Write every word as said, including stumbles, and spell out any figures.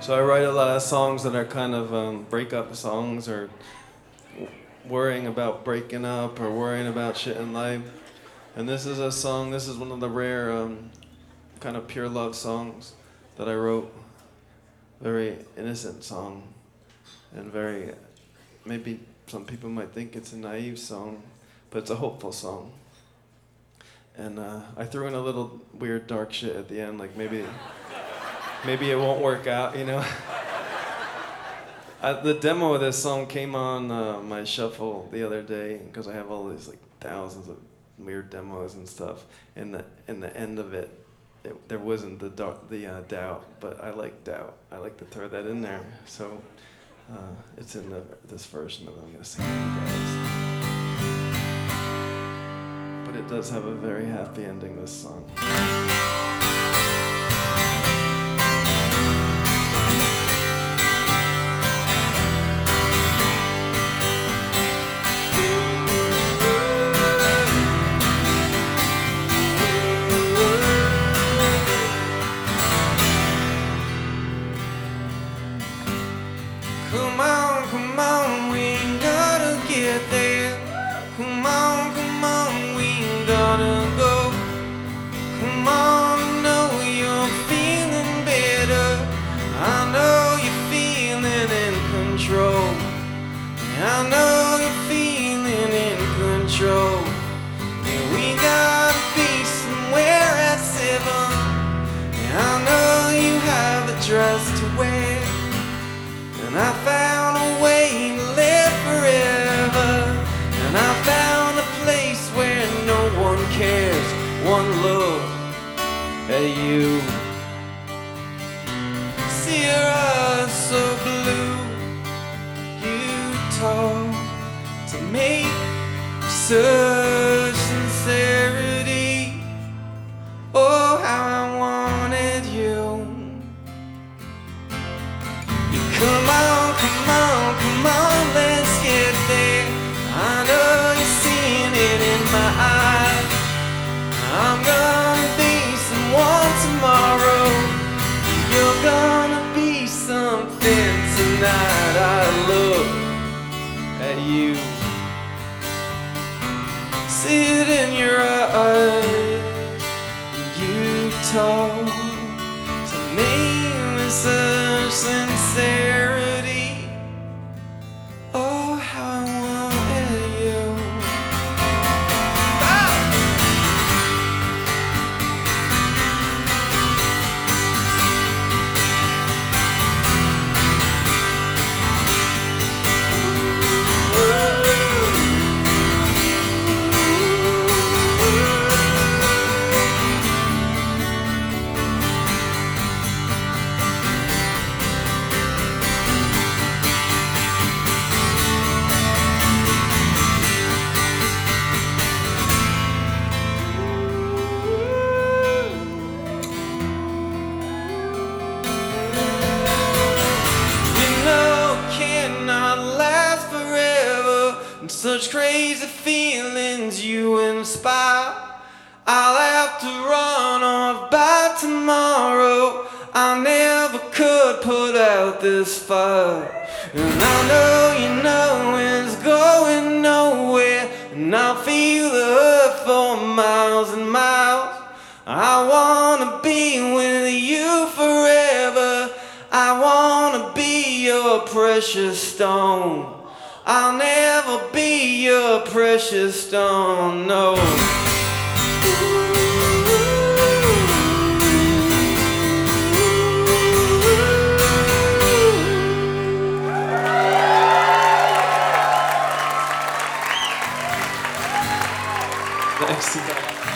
So I write a lot of songs that are kind of um, breakup songs or worrying about breaking up or worrying about shit in life. And this is a song, this is one of the rare um, kind of pure love songs that I wrote. Very innocent song and very, maybe some people might think it's a naive song, but it's a hopeful song. And uh, I threw in a little weird dark shit at the end, like maybe maybe it won't work out, you know? I, the demo of this song came on uh, my shuffle the other day because I have all these like thousands of weird demos and stuff. And the in the end of it, it there wasn't the dark, the uh, doubt, but I like doubt. I like to throw that in there. So uh, it's in the, this version that I'm gonna sing to you guys. But it does have a very happy ending, this song. Come on, come on, we ain't gotta get there. Come on, come on, we ain't gotta go. Come on, I know you're feeling better. I know you're feeling in control. I know you're feeling in control. Yeah, we gotta be somewhere at seven. Yeah, I know you have a dress to wear. And I found a way to live forever. And I found a place where no one cares. One look at you. See your eyes so blue. You talk to me such sincerity. Oh, how I wanted you. Come on, come on, come on, let's get there. I know you're seeing it in my eyes. I'm gonna be someone tomorrow. You're gonna be something tonight. I look at you. See it in your eyes. You talk to me with such sincerity. Oh, how I wanted you. Ah! Such crazy feelings you inspire. I'll have to run off by tomorrow. I never could put out this fire. And I know you know it's going nowhere. And I feel the hurt for miles and miles. I wanna be with you forever. I wanna be your precious stone. I'll never be your precious stone, no. Thanks, you guys.